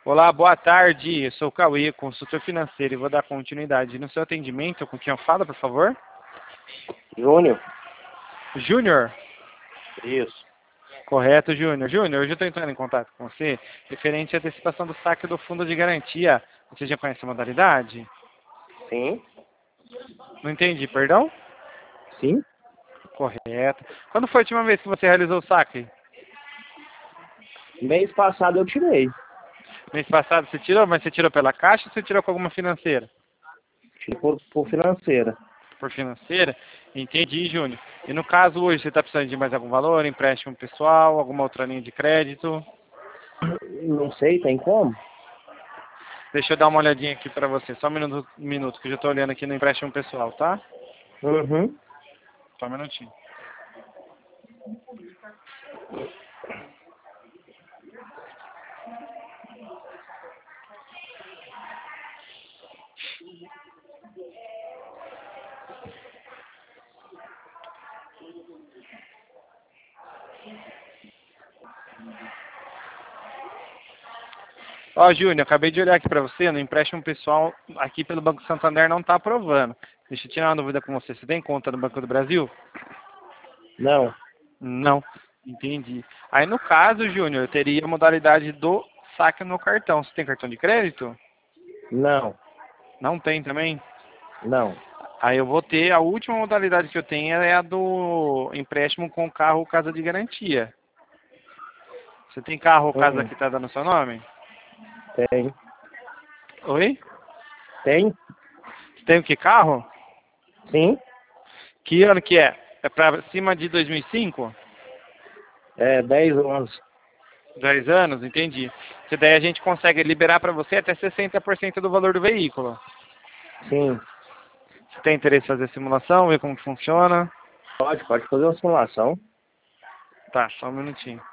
Olá, boa tarde. Eu sou o Cauê, consultor financeiro, e vou dar continuidade no seu atendimento. Com quem eu falo, por favor? Júnior? Júnior? Isso. Correto, Júnior. Júnior, hoje eu estou entrando em contato com você referente à antecipação do saque do fundo de garantia. Você já conhece a modalidade? Sim? Não entendi, perdão? Sim? Correto. Quando foi a última vez que você realizou o saque? Mês passado eu tirei. Mês passado você tirou, mas você tirou pela Caixa ou você tirou com alguma financeira? Tirei por financeira. Por financeira? Entendi, Júnior. E no caso hoje, você está precisando de mais algum valor, empréstimo pessoal, alguma outra linha de crédito? Não sei, tem como? Deixa eu dar uma olhadinha aqui para você. Só um minuto, que eu já estou olhando aqui no empréstimo pessoal, tá? Uhum. Só um minutinho. Ó, Júnior, acabei de olhar aqui para você, no empréstimo pessoal, aqui pelo Banco Santander não está aprovando. Deixa eu tirar uma dúvida com você. Você tem conta no Banco do Brasil? Não. Não. Entendi. Aí no caso, Júnior, eu teria a modalidade do saque no cartão. Você tem cartão de crédito? Não. Não tem também? Não. Aí eu vou ter, a última modalidade que eu tenho é a do empréstimo com carro ou casa de garantia. Você tem carro ou casa Uhum. que está dando seu nome? Tem. Oi? Tem? Você tem o que carro? Sim? Que ano que é? É para cima de 2005? É 10 11. 10 anos? Entendi. Se daí a gente consegue liberar para você até 60% do valor do veículo. Sim. Você tem interesse em fazer simulação, ver como que funciona? Pode fazer uma simulação. Tá, só um minutinho.